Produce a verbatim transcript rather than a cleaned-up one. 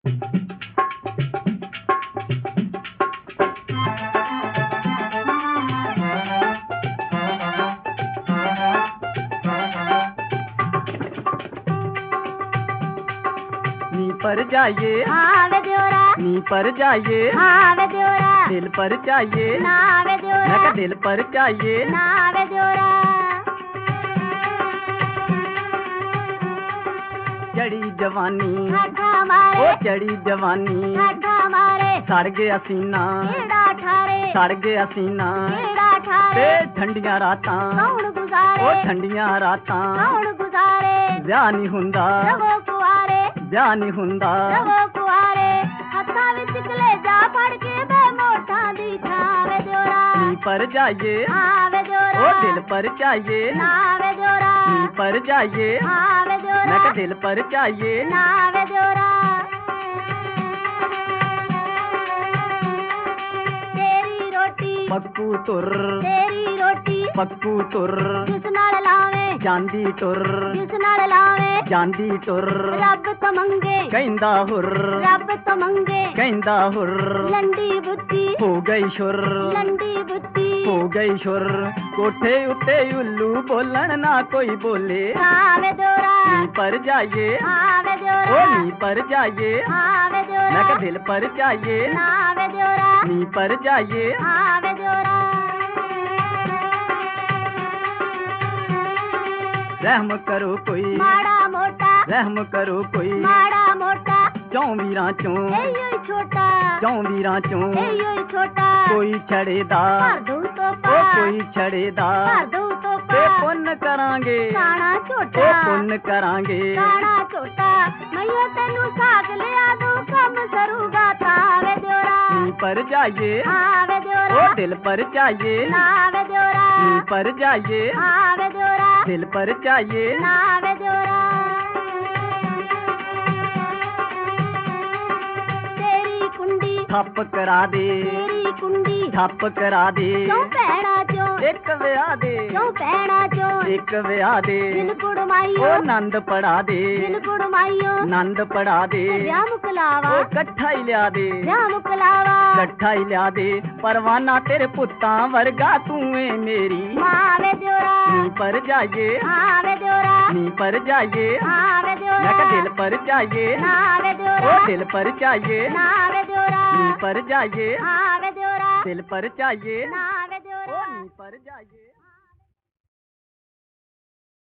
नी पर जाइए हाँ वे दियोरा, नी पर जाइए हाँ वे दियोरा, दिल पर चाहिए ना वे मैं दियोरा, कहा दिल पर चाहिए ना वे दियोरा। चढ़ी जवानी ठाठा ओ मारे, चढ़ी जवानी ठाठा मारे, सड़ गया सीना कीड़ा ठारे, सड़ गया सीना कीड़ा ते ठारे, ठंडियां रातां कौन ओ गुजारे, ठंडियां रातां कौन गुजारे, ਵਿਆਹ ਨਹੀਂ ਹੁੰਦਾ रवो कुआरे, ਵਿਆਹ ਨਹੀਂ ਹੁੰਦਾ रवो कुआरे, हत्था विच कलेजा फड़ के बे मोठा दी छां वे दियोरा, नी पर जाइए हाँ वे दियोरा, ओ दिल पर चाहिए ना वे दियोरा, नी पर जाइए हाँ वे मैं दियोरा, कहा दिल पर चाहिए ना वे दियोरा। तेरी रोटी, ਪੱਕੂ ਤੁਰ तेरी रोटी, ਪੱਕੂ ਤੁਰ जिस नाल लावे, ਜਾਂਦੀ ਤੁਰ जिस नाल लावे, ਜਾਂਦੀ ਤੁਰ रब तो मंगे, ਕਹਿੰਦਾ ਹੁਰ रब तो मंगे, ਕਹਿੰਦਾ ਹੁਰ लंडी बुद्धि, ਹੋ ਗਈ ਸ਼ੁਰ लंडी बुद्धि, ਹੋ ਗਈ ਸ਼ੁਰ ਕੋਠੇ ਉੱਤੇ ਉੱਲੂ ਬੋਲਣ ਨਾ ਕੋਈ ਬੋਲੇ हाँ वे दियोरा, ਨੀ ਪਰ ਜਾइए हाँ वे ओ दियोरा, नी पर जाइए हाँ वे मैं दियोरा, कहा दिल पर चाहिए ना वे दियोरा, नी पर जाइए हाँ वे दियोरा। रहम करो कोई माड़ा मोटा, रहम करो कोई माड़ा मोटा, चौं वीरां चों एयो ही छोटा, चौं वीरां चों एयो ही छोटा, कोई छड़ेदा भर दूं ओ तोपा, कोई छड़ेदा भर दूं ते तोपा, पुन्न करांगे काना ओ छोटा, पुन्न करांगे काना छोटा, मैया तेनू साग लिया दूं कम सरूगा ता वे दियोरा, नी पर जाइए हाँ वे ओ दियोरा, दिल पर चाहिए ना वे दियोरा, नी पर जाइए हाँ वे दियोरा, दिल पर चाहिए ना वे दियोरा। तेरी कुंडी, ठप करा दे तेरी कुंडी, ठप करा दे क्यों पैणा चों, एक विआह दे क्यों पैणा चों, एक विआह दे दिल ओ कुड़माइयो, नंद पड़ा दे दिल कुड़माइयो, नंद पड़ा दे ब्याह मुकलावा, ओ कट्ठा ही लिया दे ब्याह मुकलावा, कट्ठा ही लिया दे परवाना तेरे पुत्तां वर्गा तू है मेरी माँ वे दियोरा, नी पर जाइए हाँ वे दियोरा, नी पर जाइए हाँ वे मैं दियोरा, कहा दिल पर चाहिए ना वे ओ दियोरा, दिल पर चाहिए ना वे दियोरा, नी पर जाइए हाँ वे दियोरा, दिल पर चाहिए ना